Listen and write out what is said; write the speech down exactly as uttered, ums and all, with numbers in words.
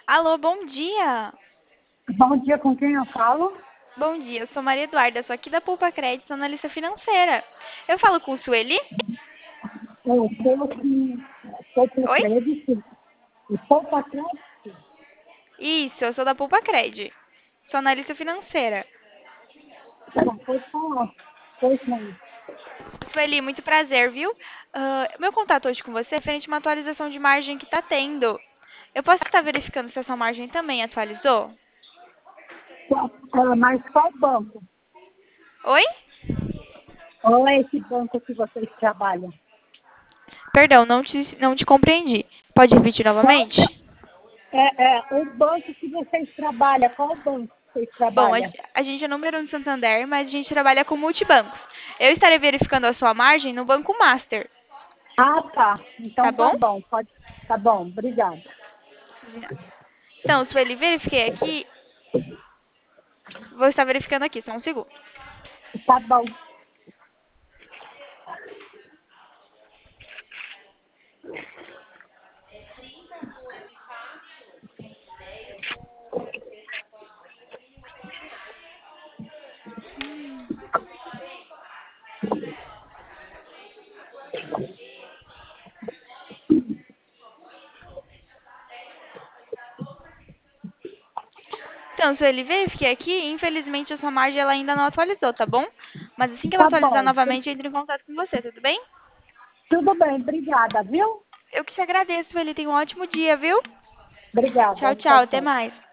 Alô, bom dia. Bom dia, com quem eu falo? Bom dia, eu sou Maria Eduarda, sou aqui da Poupa Crédito, analista financeira. Eu falo com o Sueli? Eu sou que Poupa Oi? Crédito. E Poupa Crédito? Isso, eu sou da Poupa Crédito. Sou analista financeira. Não, pode falar. Pois não. Sueli, muito prazer, viu? Ah, meu contato hoje com você é referente a uma atualização de margem que está tendo. Eu posso estar verificando se essa margem também atualizou? Qual- ah, mas qual banco? Oi? Qual é esse banco que vocês trabalham? Perdão, não te, não te compreendi. Pode repetir Qual novamente? é, é o banco que vocês trabalham? Qual banco que vocês Bom, a, trabalham? a gente é número um de Santander, mas a gente trabalha com multibancos. Eu estarei verificando a sua margem no Banco Master, Ah, tá. tá Então tá bom? bom. Pode. Tá bom, obrigada. Então, Sueli, verifiquei aqui. Vou estar verificando aqui, só um segundo. Tá bom. Então, Sueli, verifiquei aqui. Infelizmente, a sua margem ela ainda não atualizou, tá bom? Mas assim que ela Tá atualizar bom. novamente, eu entro em contato com você, tudo bem? Tudo bem, obrigada, viu? Eu que te agradeço, Sueli. Tenha um ótimo dia, viu? Obrigada. Tchau, Tchau, tchau. Até tchau. mais.